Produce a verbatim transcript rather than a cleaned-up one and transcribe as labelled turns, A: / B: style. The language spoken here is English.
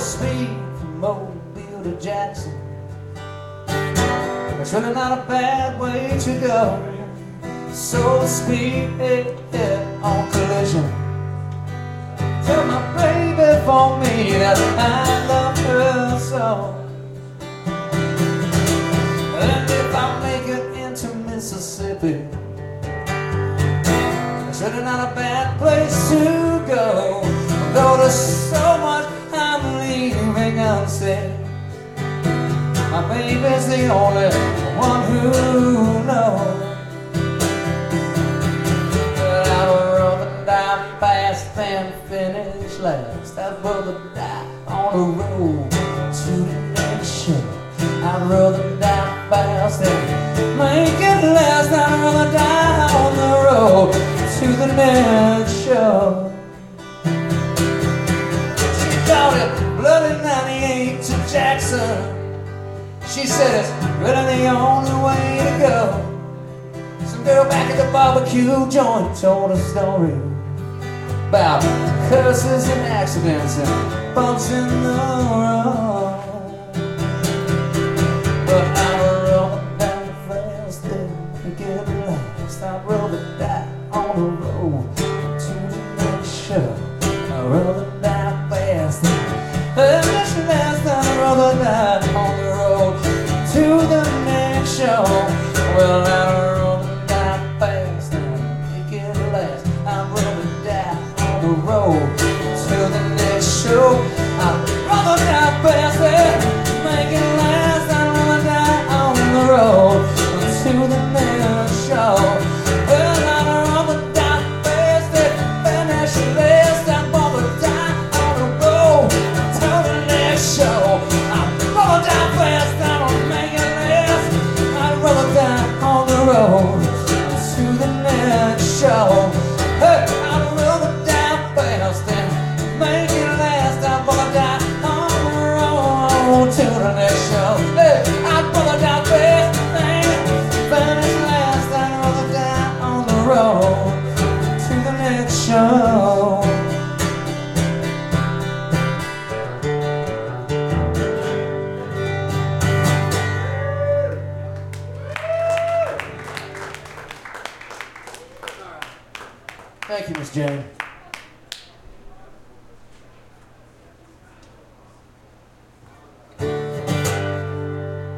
A: speed from Mobile to Jackson. It's really not a bad way to go. So speed on collision. Tell my baby for me that I love her so. And if I make it into Mississippi, it's really not a bad place to go. Though there's so much I'm leaving unsaid, my baby's the only one who knows. But I'd rather die fast than finish last. I'd rather die on the road to the next show. I'd rather die fast than make it last. I'd rather die on the road to the next show. She called it Bloody ninety-eight to Jackson. She said it's really the only way to go. Some girl back at the barbecue joint told a story about curses and accidents and bumps in the road. But I'd rather die fast than get last. I'd rather die on the road to the next show. I'd rather die fast than finish last. I'd rather die on the road to the next show. Well, I'd rather die fast than make it last. I'd rather die on the road to the next show. I'd rather die fast than make it last. I'd rather die on the road to the next show. Well, I'd rather die fast than finish last. I'd rather die on the road to the next show. I'd rather die fast than make it last. I'd rather die on the road to the next show. Hey, I'd rather die fast than make it last. I'd rather die on the road to the next show. Hey, I'd rather die fast than finish last. I'd rather die on the road to the next show. Thank you, Miss Jane.